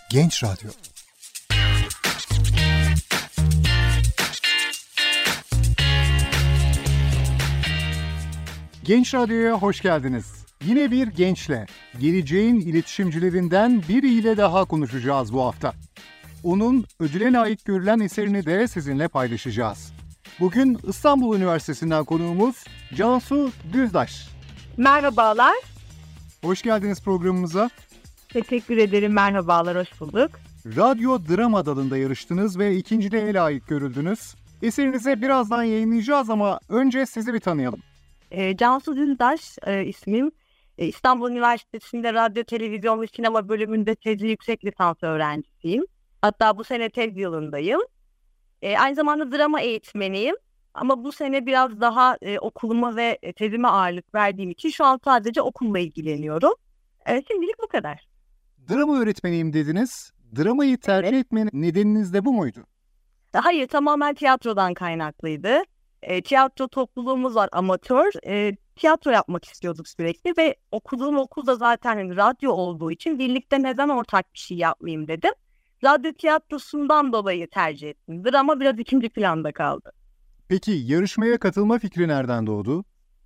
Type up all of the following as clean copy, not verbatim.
Genç Radyo. Genç Radyo'ya hoş geldiniz. Yine bir gençle, geleceğin iletişimcilerinden biriyle daha konuşacağız bu hafta. Onun ödüle layık görülen eserini de sizinle paylaşacağız. Bugün İstanbul Üniversitesi'nden konuğumuz Cansu Düzdaş. Merhabalar. Hoş geldiniz programımıza. Teşekkür ederim, merhabalar, hoş bulduk. Radyo Drama dalında yarıştınız ve ikinciliğe layık görüldünüz. Eserinizi birazdan yayınlayacağız ama önce sizi bir tanıyalım. Cansu Düzdaş ismim. İstanbul Üniversitesi'nde radyo, televizyon ve sinema bölümünde tezli yüksek lisans öğrencisiyim. Hatta bu sene tez yılındayım. Aynı zamanda drama eğitmeniyim. Ama bu sene biraz daha okuluma ve tezime ağırlık verdiğim için şu an sadece okulla ilgileniyorum. Şimdilik bu kadar. Drama öğretmeniyim dediniz. Dramayı tercih etme nedeniniz de bu muydu? Hayır, tamamen tiyatrodan kaynaklıydı. Tiyatro topluluğumuz var, amatör. Tiyatro yapmak istiyorduk sürekli ve okuduğum okul da zaten radyo olduğu için birlikte neden ortak bir şey yapmayayım dedim. Radyo tiyatrosundan dolayı tercih ettim. Drama biraz ikinci planda kaldı. Peki yarışmaya katılma fikri nereden doğdu?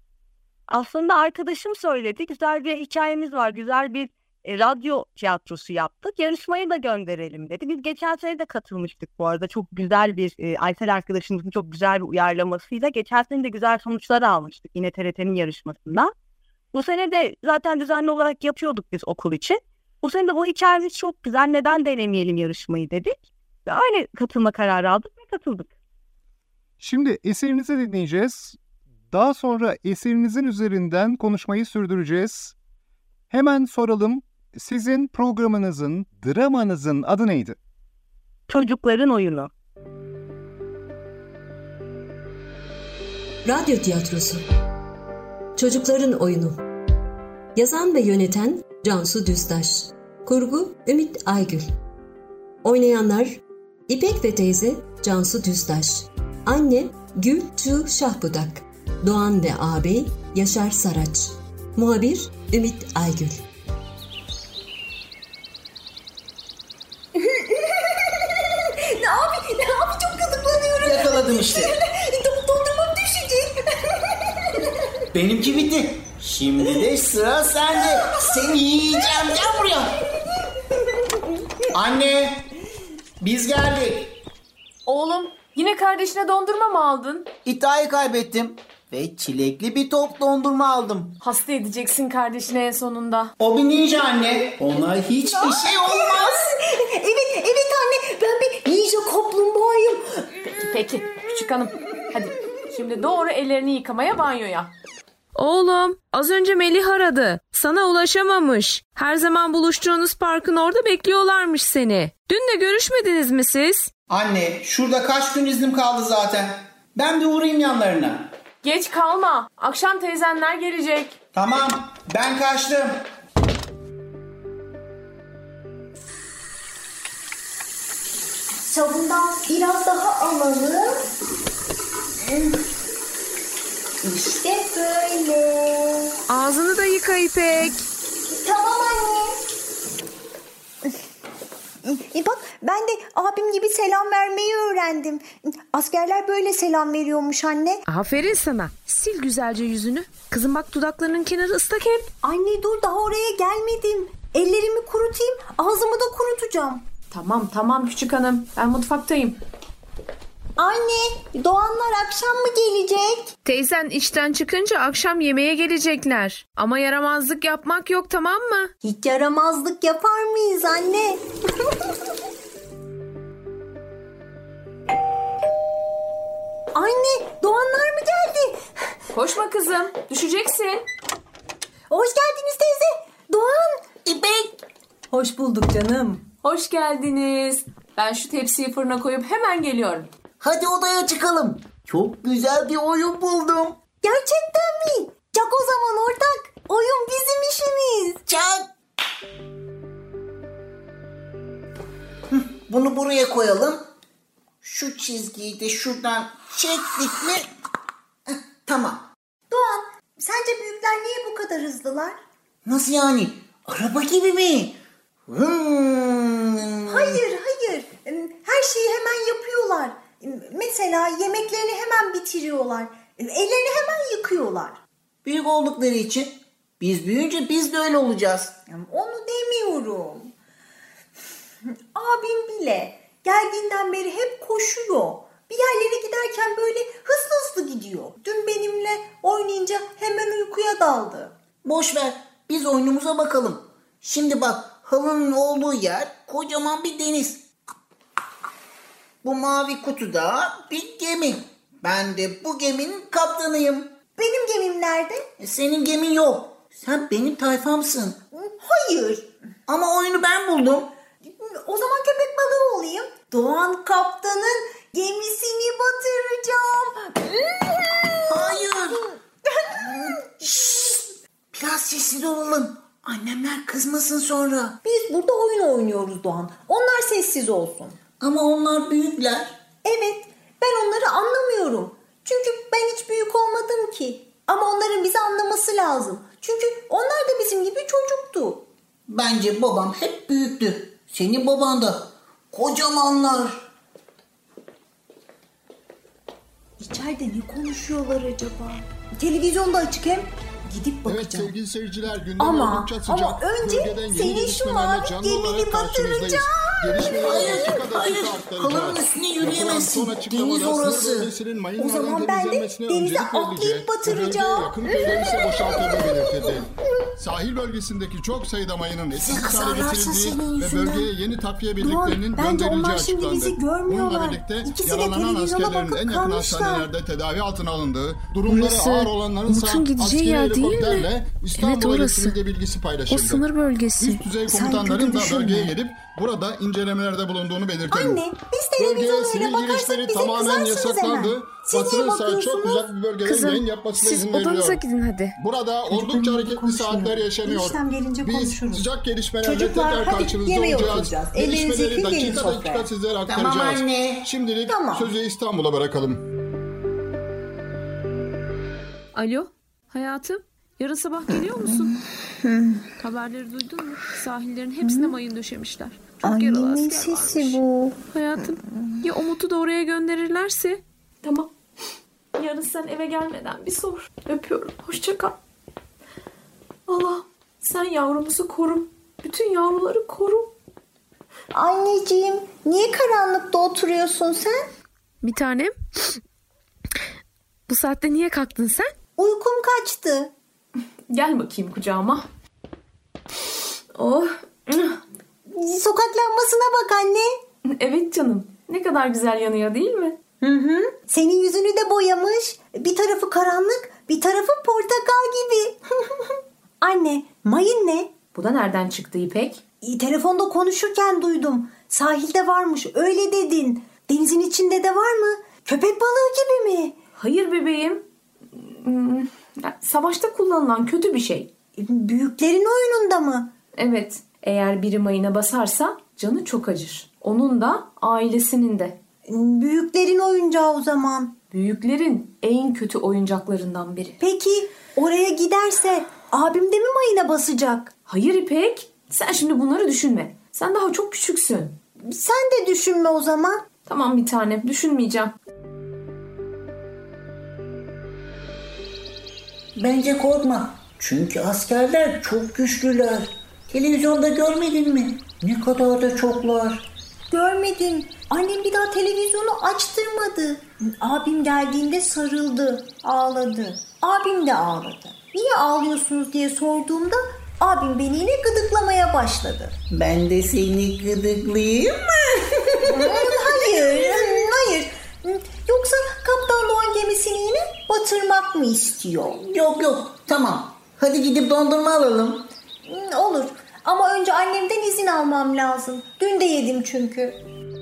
Aslında arkadaşım söyledi. Güzel bir hikayemiz var. Güzel bir radyo tiyatrosu yaptık. Yarışmayı da gönderelim dedi. Biz geçen sene de katılmıştık bu arada. Çok güzel bir Aysel arkadaşımızın çok güzel bir uyarlamasıyla. Geçen sene de güzel sonuçlar almıştık yine TRT'nin yarışmasında. Bu sene de zaten düzenli olarak yapıyorduk biz okul için. Bu sene de bu hikayemiz çok güzel. Neden denemeyelim yarışmayı dedik. Ve öyle katılma kararı aldık ve katıldık. Şimdi eserinizi dinleyeceğiz. Daha sonra eserinizin üzerinden konuşmayı sürdüreceğiz. Hemen soralım. Sizin programınızın, dramanızın adı neydi? Çocukların Oyunu. Radyo tiyatrosu. Çocukların Oyunu. Yazan ve yöneten Cansu Düzdaş. Kurgu Ümit Aygül. Oynayanlar İpek ve teyze Cansu Düzdaş. Anne Gül Tığ Şahbudak. Doğan ve ağabey Yaşar Saraç. Muhabir Ümit Aygül. Ne abi çok gıdıklanıyorum. Yakaladım işte. Dondurmam düşecek. Benimki bitti. Şimdi de sıra sende. Seni yiyeceğim. Gel buraya. Anne, biz geldik. Oğlum, yine kardeşine dondurma mı aldın? İddiayı kaybettim ve çilekli bir top dondurma aldım. Hasta edeceksin kardeşine en sonunda. O bir ninja anne. Ona hiçbir şey olmaz. Evet anne, ben bir ninja kaplumbağayım. Peki, küçük hanım. Hadi, şimdi doğru ellerini yıkamaya banyoya. Oğlum, az önce Melih aradı. Sana ulaşamamış. Her zaman buluştuğunuz parkın orada bekliyorlarmış seni. Dün de görüşmediniz mi siz? Anne, şurada kaç gün iznim kaldı zaten. Ben bir uğrayayım yanlarına. Geç kalma. Akşam teyzenler gelecek. Tamam, ben kaçtım. Sabundan biraz daha alalım. İşte böyle. Ağzını da yıka İpek. Tamam anne. Bak ben de abim gibi selam vermeyi öğrendim. Askerler böyle selam veriyormuş anne. Aferin sana. Sil güzelce yüzünü. Kızım bak dudaklarının kenarı ıslak hep. Anne dur, daha oraya gelmedim. Ellerimi kurutayım, ağzımı da kurutacağım. Tamam küçük hanım. Ben mutfaktayım. Anne, Doğanlar akşam mı gelecek? Teyzen işten çıkınca akşam yemeğe gelecekler. Ama yaramazlık yapmak yok, tamam mı? Hiç yaramazlık yapar mıyız anne? Anne, Doğanlar mı geldi? Koşma kızım. Düşeceksin. Hoş geldiniz teyze. Doğan. İpek. Hoş bulduk canım. Hoş geldiniz. Ben şu tepsiyi fırına koyup hemen geliyorum. Hadi odaya çıkalım. Çok güzel bir oyun buldum. Gerçekten mi? Çak o zaman ortak. Oyun bizim işimiz. Çak. Bunu buraya koyalım. Şu çizgiyi de şuradan çektik mi? Tamam. Doğan, sence büyükler niye bu kadar hızlılar? Nasıl yani? Araba gibi mi? Hayır. Her şeyi hemen yapıyorlar. Mesela yemeklerini hemen bitiriyorlar. Ellerini hemen yıkıyorlar. Büyük oldukları için biz büyüyünce biz de öyle olacağız. Onu demiyorum. Abim bile geldiğinden beri hep koşuyor. Bir yerlere giderken böyle hızlı gidiyor. Dün benimle oynayınca hemen uykuya daldı. Boş ver, biz oyunumuza bakalım. Şimdi bak, halının olduğu yer kocaman bir deniz. Bu mavi kutuda bir gemi. Ben de bu geminin kaptanıyım. Benim gemim nerede? Senin gemin yok. Sen benim tayfamsın. Hayır. Ama oyunu ben buldum. O zaman köpek balığı olayım. Doğan kaptanın gemisini batıracağım. Hayır. Şşş. Biraz sessiz olalım. Annemler kızmasın sonra. Biz burada oyun oynuyoruz Doğan. Onlar sessiz olsun. Ama onlar büyükler. Evet, ben onları anlamıyorum. Çünkü ben hiç büyük olmadım ki. Ama onların bizi anlaması lazım. Çünkü onlar da bizim gibi çocuktu. Bence babam hep büyüktü. Senin baban da. Kocamanlar. İçeride ne konuşuyorlar acaba? Televizyonda açık hem. Gidip bakacağım. Evet sevgili seyirciler, gündem Ama oldukça sıcak. önce Bölgeden yeni senin şu gelişmelerle mavi canlı gemini olarak karşınızdayız. batıracağım. Gelişmeleri dakika Hayır. aktaracağız. Halının üstüne yürüyemezsin. Yapılan son açıklamada Deniz orası. sınır bölgesinin mayınlardan O zaman ben de temizlenmesine denize öncelik atlayıp verileceği, batıracağım. bölgeye yakın köyler ise boşaltıldığı belirtildi. Sahil bölgesindeki çok sayıda mayının etkisiz hale kızarlarsa getirildiği senin ve yüzünden. bölgeye yeni takviye birliklerinin Bence gönderileceği onlar şimdi açıklandı. bizi görmüyorlar. Bununla birlikte İkisi de yaralanan televizyona askerlerin bakıp en yakın kalmışlar. hastanelerde tedavi altına alındığı, durumları Burası ağır olanların Umut'un gideceği yer değil mi? helikopterle İstanbul'a Evet, orası. getirildiği bilgisi O paylaşıldı. sınır bölgesi. Üst düzey Sen komutanların kötü da düşünme. bölgeye gelip burada incelemelerde bulunduğunu belirtelim. Anne, biz Bölgeye televizyona sivil öyle bakarsak girişleri bize tamamen kızarsınız yasaklandı. hemen. Siz niye Batırırsa çok bakıyorsunuz? uzak bir bölgeden yayın Kızım, yapmasına siz izin odanıza veriliyor. gidin hadi. Burada oldukça hareketli konuşmuyor. saatler yaşanıyor. Eniştem gelince Biz konuşuruz. sıcak gelişmelerle Çocuklar, tekrar hadi karşınızda yemeğe olacağız. oturacağız. Ellerinizi Gelişmeleri yıkayın, gelin dakika sofraya. sizlere Tamam aktaracağız. anne. Şimdilik Tamam. sözü İstanbul'a bırakalım. Alo, hayatım. Yarın sabah geliyor musun? Haberleri duydun mu? Sahillerin hepsine mayın döşemişler. Çok yaralı Annemin asker sesi varmış. bu. Hayatım, ya Umut'u da oraya gönderirlerse? Tamam. Yarın sen eve gelmeden bir sor. Öpüyorum. Hoşça kal. Allah'ım sen yavrumuzu koru. Bütün yavruları koru. Anneciğim, niye karanlıkta oturuyorsun sen? Bir tanem. Bu saatte niye kalktın sen? Uykum kaçtı. Gel bakayım kucağıma. Oh. Sokak lambasına bak anne. Evet canım. Ne kadar güzel yanıyor değil mi? Senin yüzünü de boyamış. Bir tarafı karanlık, bir tarafı portakal gibi. Anne, mayın ne? Bu da nereden çıktı İpek? Telefonda konuşurken duydum. Sahilde varmış, öyle dedin. Denizin içinde de var mı? Köpek balığı gibi mi? Hayır bebeğim. Savaşta kullanılan kötü bir şey. Büyüklerin oyununda mı? Evet. Eğer biri mayına basarsa canı çok acır. Onun da ailesinin de. Büyüklerin oyuncağı o zaman. Büyüklerin en kötü oyuncaklarından biri. Peki oraya giderse abim de mi mayına basacak? Hayır İpek. Sen şimdi bunları düşünme. Sen daha çok küçüksün. Sen de düşünme o zaman. Tamam bir tanem. Düşünmeyeceğim. Bence korkma. Çünkü askerler çok güçlüler. Televizyonda görmedin mi? Ne kadar da çoklar. Görmedim. Annem bir daha televizyonu açtırmadı. Abim geldiğinde sarıldı, ağladı. Abim de ağladı. Niye ağlıyorsunuz diye sorduğumda abim beni yine gıdıklamaya başladı. Ben de seni gıdıklayayım mı? Hayır. Yoksa Kaptan Doğan gemisini yine batırmak mı istiyor? Yok. Tamam. Hadi gidip dondurma alalım. Olur. Ama önce annemden izin almam lazım. Dün de yedim çünkü.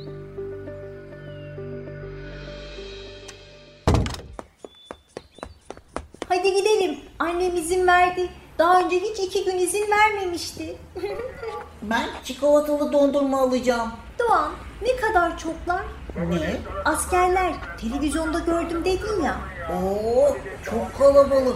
Hadi gidelim. Annem izin verdi. Daha önce hiç 2 gün izin vermemişti. Ben çikolatalı dondurma alacağım. Doğan, ne kadar çoklar? Ne? Askerler. Televizyonda gördüm dedin ya. Oo, çok kalabalık.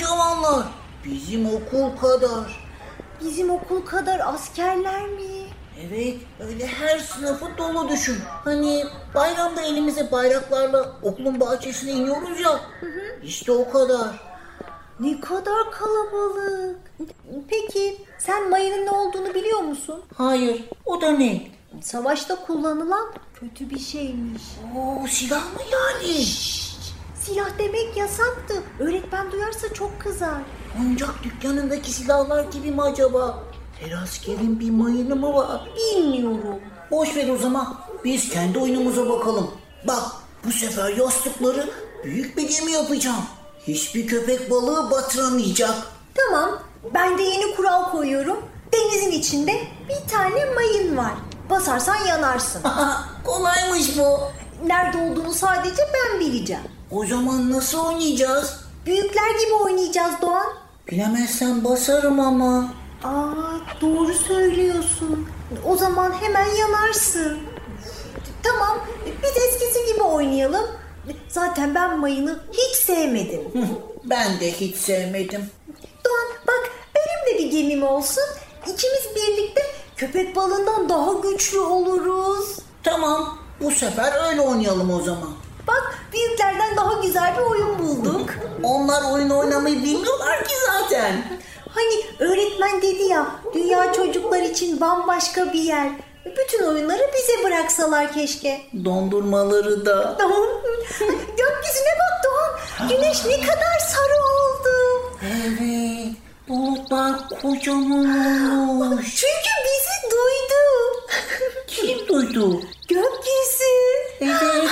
Kocamanlar. Bizim okul kadar. Bizim okul kadar askerler mi? Evet, öyle her sınıfı dolu düşün. Hani bayramda elimize bayraklarla okulun bahçesine iniyoruz ya. İşte o kadar. Ne kadar kalabalık. Peki sen mayının ne olduğunu biliyor musun? Hayır, o da ne? Savaşta kullanılan kötü bir şeymiş. Oo, silah mı yani? Silah demek yasaktı. Öğretmen duyarsa çok kızar. Oyuncak dükkanındaki silahlar gibi mi acaba? Her askerin bir mayını mı var? Bilmiyorum. Boş ver o zaman. Biz kendi oyunumuza bakalım. Bak, bu sefer yastıkları büyük bir gemi yapacağım. Hiçbir köpek balığı batıramayacak. Tamam, ben de yeni kural koyuyorum. Denizin içinde bir tane mayın var. Basarsan yanarsın. Kolaymış bu. Nerede olduğunu sadece ben bileceğim. O zaman nasıl oynayacağız? Büyükler gibi oynayacağız Doğan. Bilemezsen basarım ama. Doğru söylüyorsun. O zaman hemen yanarsın. Tamam, biz eskisi gibi oynayalım. Zaten ben mayını hiç sevmedim. Ben de hiç sevmedim. Doğan bak, benim de bir gemim olsun. İkimiz birlikte köpek balığından daha güçlü oluruz. Tamam, bu sefer öyle oynayalım o zaman. Bak, büyüklerden daha güzel bir oyun bulduk. Onlar oyun oynamayı bilmiyorlar ki zaten. Hani öğretmen dedi ya, dünya çocuklar için bambaşka bir yer. Bütün oyunları bize bıraksalar keşke. Dondurmaları da. Gökyüzüne bak Doğan. Güneş ne kadar sarı oldu. Evet, bulutlar kocaman olmuş. Çünkü bizi duydu. Kim duydu? Gökyüzü. Evet.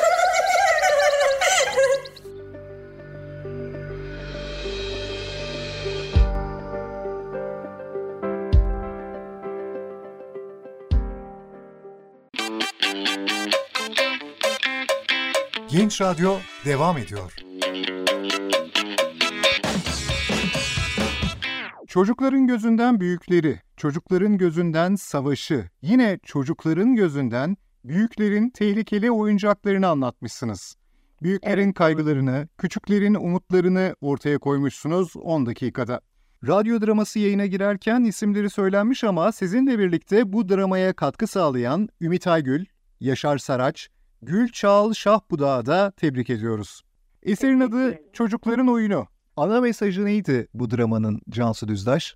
Genç Radyo devam ediyor. Çocukların gözünden büyükleri, çocukların gözünden savaşı, yine çocukların gözünden büyüklerin tehlikeli oyuncaklarını anlatmışsınız. Büyüklerin kaygılarını, küçüklerin umutlarını ortaya koymuşsunuz 10 dakikada. Radyo draması yayına girerken isimleri söylenmiş ama sizinle birlikte bu dramaya katkı sağlayan Ümit Aygül, Yaşar Saraç, Gül Çağıl Şahbudak'ı da tebrik ediyoruz. Eserin adı Çocukların Oyunu. Ana mesajı neydi bu dramanın Cansu Düzdaş?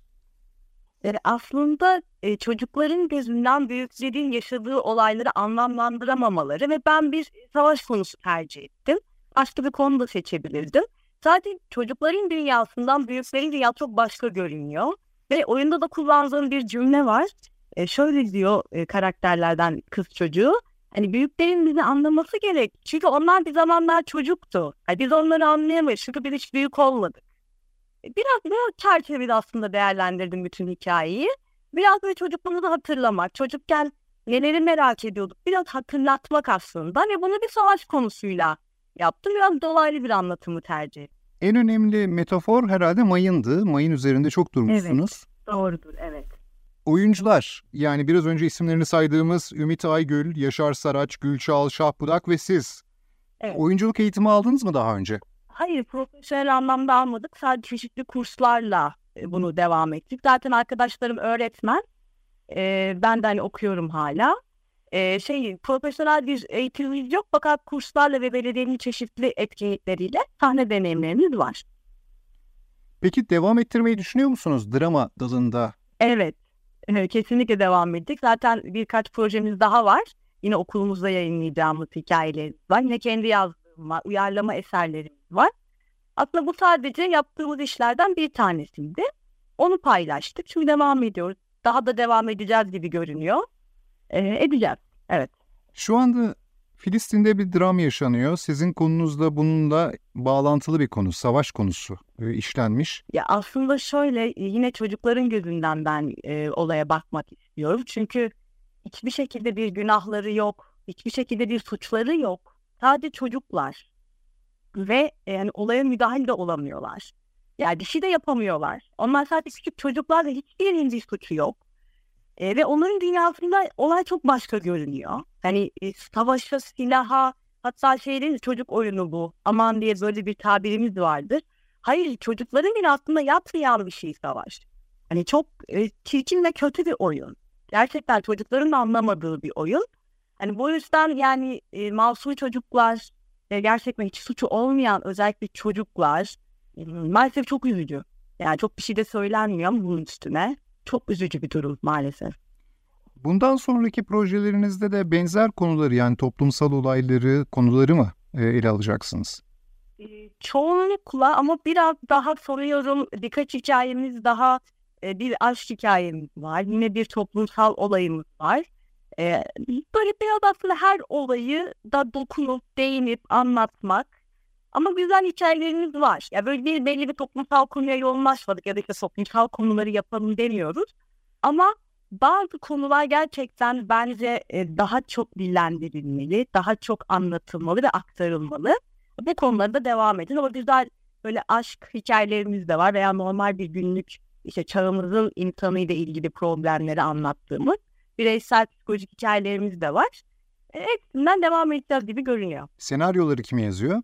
Aslında çocukların gözünden büyüklerin yaşadığı olayları anlamlandıramamaları ve ben bir savaş konusu tercih ettim. Başka bir konu da seçebilirdim. Zaten çocukların dünyasından büyüklerin dünyası çok başka görünüyor. Ve oyunda da kullandığım bir cümle var. Şöyle diyor karakterlerden kız çocuğu. Hani büyüklerin bizi anlaması gerek. Çünkü onlar bir zamanlar çocuktu. Yani biz onları anlayamayız. Çünkü biz hiç büyük olmadık. Biraz bu çerçevede aslında değerlendirdim bütün hikayeyi. Biraz böyle çocukluğumuzu hatırlamak, çocukken neleri merak ediyorduk biraz hatırlatmak aslında. Ve bunu bir savaş konusuyla yaptım. Biraz dolaylı bir anlatımı tercih ettim. En önemli metafor herhalde mayındı. Mayın üzerinde çok durmuşsunuz. Evet, doğrudur, evet. Oyuncular, yani biraz önce isimlerini saydığımız Ümit Aygül, Yaşar Saraç, Gül Çağıl Şahbudak ve siz. Evet. Oyunculuk eğitimi aldınız mı daha önce? Hayır, profesyonel anlamda almadık. Sadece çeşitli kurslarla bunu devam ettik. Zaten arkadaşlarım öğretmen. Ben de hani okuyorum hala. Profesyonel bir eğitimimiz yok fakat kurslarla ve belediyenin çeşitli etkinlikleriyle sahne deneyimlerimiz var. Peki devam ettirmeyi düşünüyor musunuz drama dalında? Evet, kesinlikle devam ettik. Zaten birkaç projemiz daha var. Yine okulumuzda yayınlayacağımız hikayelerimiz var. Yine kendi yazdığım var, uyarlama eserlerimiz var. Aslında bu sadece yaptığımız işlerden bir tanesiydi. Onu paylaştık. Şimdi devam ediyoruz. Daha da devam edeceğiz gibi görünüyor. Edeceğiz, evet. Şu anda Filistin'de bir dram yaşanıyor. Sizin konunuzda bununla bağlantılı bir konu, savaş konusu işlenmiş. Ya aslında şöyle, yine çocukların gözünden ben olaya bakmak istiyorum. Çünkü hiçbir şekilde bir günahları yok, hiçbir şekilde bir suçları yok. Sadece çocuklar ve yani olaya müdahil de olamıyorlar. Yani bir şey de yapamıyorlar. Onlar sadece küçük çocuklar ve hiçbirinin bir suçu yok. Ve onların dünyasında olay çok başka görünüyor. Yani savaşa, silaha, hatta çocuk oyunu bu. Aman diye böyle bir tabirimiz vardır. Hayır, çocukların bile aslında yapmayan bir şey savaş. Hani çok çirkin ve kötü bir oyun. gerçekten çocukların da anlamadığı bir oyun. Hani bu yüzden yani masum çocuklar, gerçekten hiç suçu olmayan özellikle çocuklar maalesef çok üzücü. Yani çok bir şey de söylenmiyor ama bunun üstüne. Çok üzücü bir durum maalesef. Bundan sonraki projelerinizde de benzer konuları, yani toplumsal olayları, konuları mı ele alacaksınız? Çoğunlukla ama biraz daha soruyorum. Birkaç hikayemiz daha, bir aşk hikayemiz var. Yine bir toplumsal olayımız var. Böyle biraz aslında her olayı da dokunup, değinip anlatmak. Ama güzel hikayelerimiz var. Ya böyle belli bir toplumsal konuya yoğunlaşmadık ya da işte toplumsal konuları yapalım demiyoruz. Ama bazı konular gerçekten bence daha çok dillendirilmeli, daha çok anlatılmalı ve aktarılmalı. Bu konularda devam edin. Ama güzel böyle aşk hikayelerimiz de var veya normal bir günlük işte çağımızın insanıyla ilgili problemleri anlattığımız bireysel psikolojik hikayelerimiz de var. Hepsinden devam edeceğiz gibi görünüyor. Senaryoları kim yazıyor?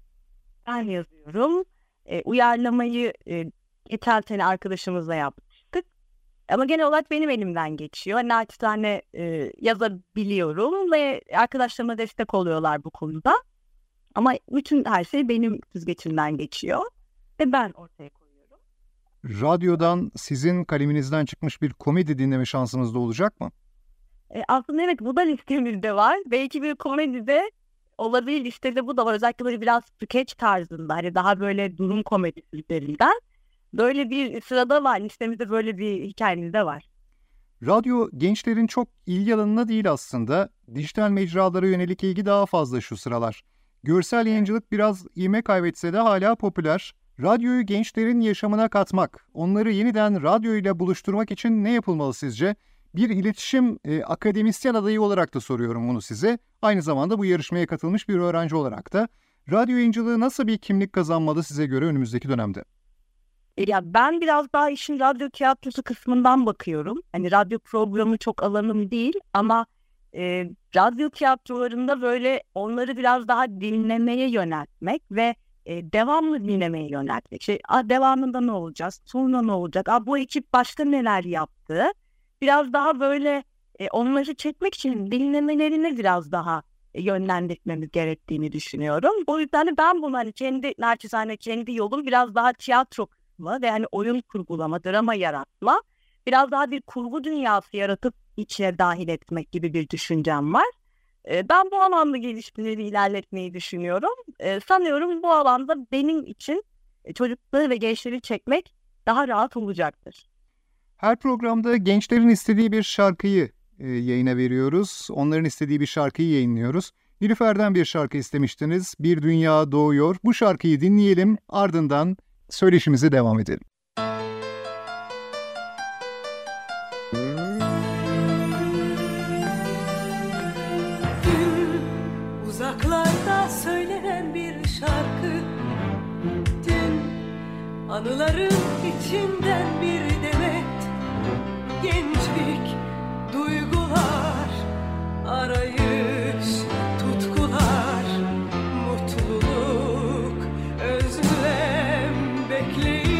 Ben yazıyorum. Uyarlamayı geçen sene arkadaşımızla yapmıştık. Ama genel olarak benim elimden geçiyor. Naçizane yazabiliyorum ve arkadaşlarıma destek oluyorlar bu konuda. Ama bütün her şey benim süzgeçimden geçiyor ve ben ortaya koyuyorum. Radyodan sizin kaleminizden çıkmış bir komedi dinleme şansımız da olacak mı? Aslında evet, bu da listemizde var. Belki bir komedi de olabilir, listede bu da var. Özellikle böyle biraz sketch tarzında, hani daha böyle durum komedisi üzerinden. Böyle bir sırada var, listemizde böyle bir hikayemiz de var. Radyo gençlerin çok ilgi alanına değil aslında. Dijital mecralara yönelik ilgi daha fazla şu sıralar. Görsel yayıncılık biraz ivme kaybetse de hala popüler. Radyoyu gençlerin yaşamına katmak, onları yeniden radyoyla buluşturmak için ne yapılmalı sizce? Bir iletişim akademisyen adayı olarak da soruyorum bunu size. Aynı zamanda bu yarışmaya katılmış bir öğrenci olarak da. Radyo yayıncılığı nasıl bir kimlik kazanmalı size göre önümüzdeki dönemde? Ya ben biraz daha işin radyo tiyatrosu kısmından bakıyorum. Hani radyo programı çok alanım değil ama radyo tiyatrolarında böyle onları biraz daha dinlemeye yöneltmek ve devamlı dinlemeye yöneltmek. Devamında ne olacak, sonra ne olacak, bu ekip başka neler yaptı? Biraz daha böyle onları çekmek için dinlemelerini biraz daha yönlendirmemiz gerektiğini düşünüyorum. O yüzden ben bunu hani kendi yolum biraz daha tiyatro kısmı ve hani oyun kurgulama, drama yaratma, biraz daha bir kurgu dünyası yaratıp içine dahil etmek gibi bir düşüncem var. Ben bu alanda gelişmeleri ilerletmeyi düşünüyorum. Sanıyorum bu alanda benim için çocukları ve gençleri çekmek daha rahat olacaktır. Her programda gençlerin istediği bir şarkıyı yayına veriyoruz. Onların istediği bir şarkıyı yayınlıyoruz. Nilüfer'den bir şarkı istemiştiniz. Bir Dünya Doğuyor. Bu şarkıyı dinleyelim. Ardından söyleşimize devam edelim. Dün uzaklarda söylenen bir şarkı, dün anıların içinden bir demet, gençlik, duygular, arayış, tutkular, mutluluk, özlem, bekleyiş.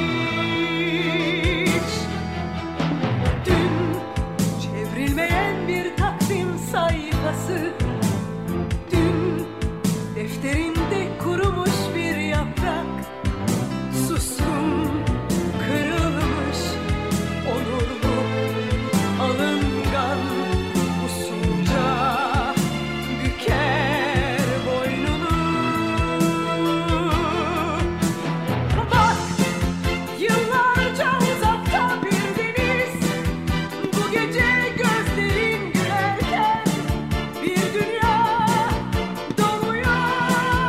Dün çevrilmeyen bir takvim sayfası, dün defterinde kurumuş bir yaprak, suskun, kırılmış, onurlu, alıngan, usulca büker boynunu. Bak, yıllarca uzakta bir deniz, bu gece gözlerin gülerken bir dünya doğuyor.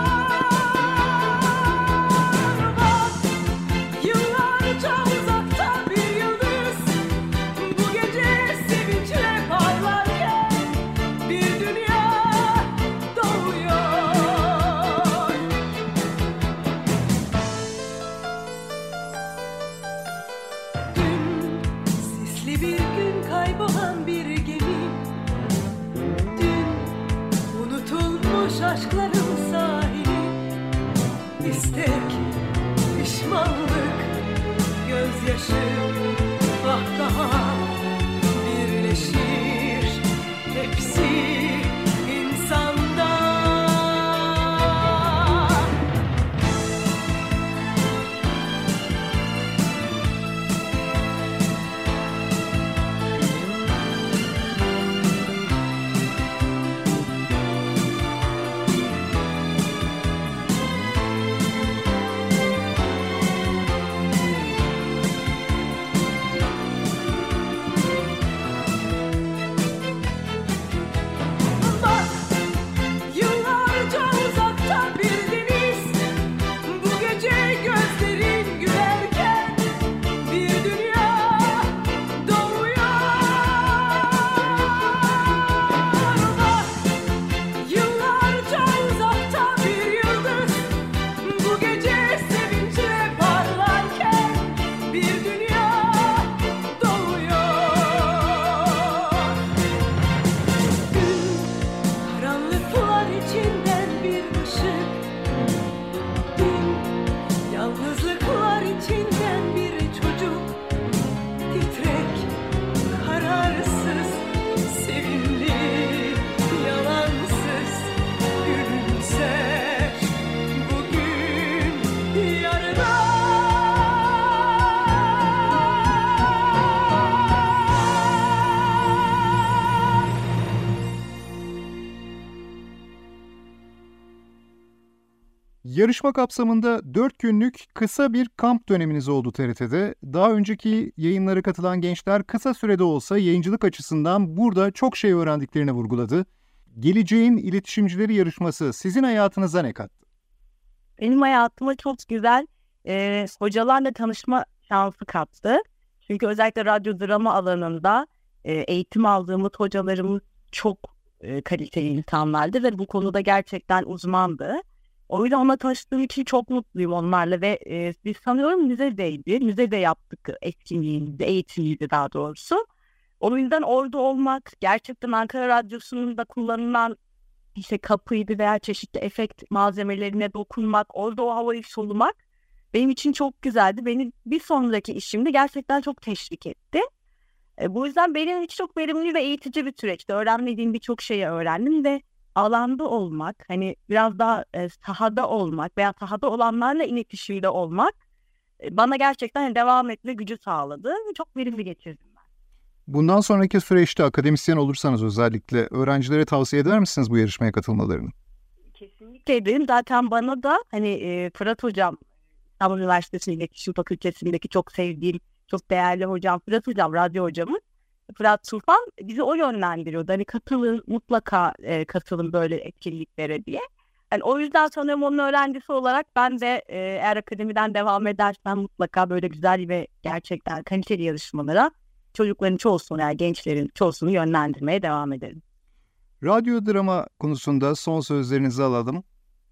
Bak, yıllarca uzakta bir yıldız, bu gece sevinçle parlarken bir dünya doğuyor. Dün sisli bir gün kaybolan bir gemi, dün unutulmuş aşkların sahili, istek, pişmanlık, gözyaşı, ah daha birleşir. Yarışma kapsamında 4 günlük kısa bir kamp döneminiz oldu TRT'de. Daha önceki yayınlara katılan gençler kısa sürede olsa yayıncılık açısından burada çok şey öğrendiklerini vurguladı. Geleceğin İletişimcileri yarışması sizin hayatınıza ne kattı? Benim hayatıma çok güzel hocalarla tanışma şansı kattı. Çünkü özellikle radyo drama alanında eğitim aldığımız hocalarımız çok kaliteli insanlardı ve bu konuda gerçekten uzmandı. O yüzden onunla tanıştığım için çok mutluyum onlarla ve biz sanıyorum müzede yaptık etkinliğimizi, eğitimiydi daha doğrusu. O yüzden orada olmak, gerçekten Ankara Radyosu'nun da kullanılan işte kapıydı veya çeşitli efekt malzemelerine dokunmak, orada o havayı solumak benim için çok güzeldi. Beni bir sonraki işimde gerçekten çok teşvik etti. Bu yüzden benim için çok verimli ve eğitici bir süreçti. Öğrenmediğim birçok şeyi öğrendim ve alanda olmak, hani biraz daha sahada olmak veya sahada olanlarla iletişimde olmak bana gerçekten devam etme gücü sağladı. Çok verimli geçirdim ben. Bundan sonraki süreçte akademisyen olursanız özellikle öğrencilere tavsiye eder misiniz bu yarışmaya katılmalarını? Kesinlikle ederim. Zaten bana da hani Fırat Hocam, İstanbul Üniversitesi İletişim Fakültesindeki çok sevdiğim, çok değerli hocam Fırat Hocam, radyo hocamız. Fırat Tufan bizi o yönlendiriyordu. Hani katılın, mutlaka katılın böyle etkinliklere diye. Yani o yüzden sanıyorum onun öğrencisi olarak ben de eğer akademiden devam edersem mutlaka böyle güzel ve gerçekten kaliteli yarışmalara çocukların çoğusunu, yani gençlerin çoğusunu yönlendirmeye devam ederim. Radyo drama konusunda son sözlerinizi alalım.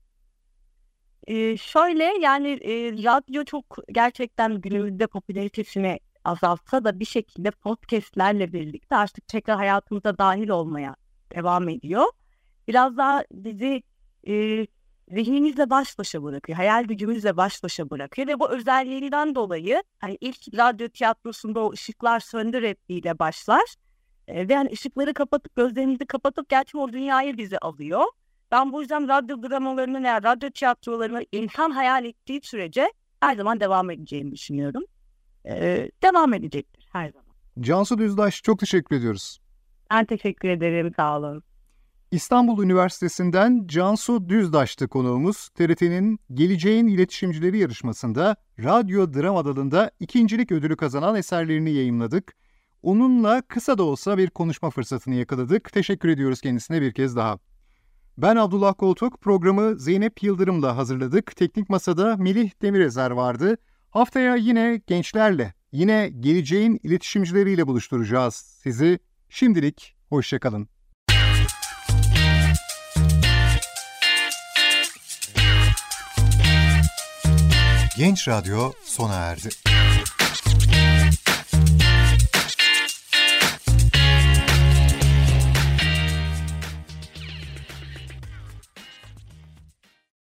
Şöyle yani radyo çok gerçekten günümüzde popülaritesini azaltsa da bir şekilde podcastlerle birlikte artık tekrar hayatımıza dahil olmaya devam ediyor. Biraz daha bizi zihnimizle baş başa bırakıyor, hayal gücümüzle baş başa bırakıyor ve bu özelliğinden dolayı hani ilk radyo tiyatrosunda o ışıklar söndü repliğiyle başlar ve yani ışıkları kapatıp gözlerimizi kapatıp gerçekten o dünyayı bize alıyor. Ben bu yüzden radyo dramalarının veya radyo tiyatrolarının insan hayal ettiği sürece her zaman devam edeceğini düşünüyorum. Devam edecektir her zaman. Cansu Düzdaş, çok teşekkür ediyoruz. Ben teşekkür ederim, sağ olun. İstanbul Üniversitesi'nden Cansu Düzdaş'tı konuğumuz. TRT'nin Geleceğin İletişimcileri yarışmasında radyo drama dalında ikincilik ödülü kazanan eserlerini yayımladık. Onunla kısa da olsa bir konuşma fırsatını yakaladık. Teşekkür ediyoruz kendisine bir kez daha. Ben Abdullah Koltuk, programı Zeynep Yıldırım'la hazırladık. Teknik Masa'da Melih Demirezer vardı. Haftaya yine gençlerle, yine geleceğin iletişimcileriyle buluşturacağız sizi. Şimdilik hoşça kalın. Genç Radyo sona erdi.